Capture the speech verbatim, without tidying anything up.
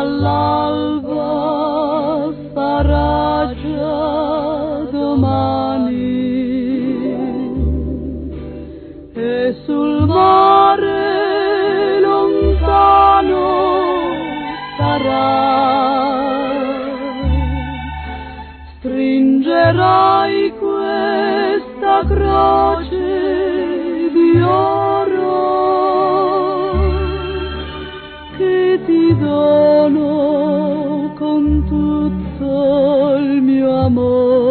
all'alba sarà già domani e sul mare lontano sarà. Stringerai questa croce di oro che ti dono con tutto il mio amore.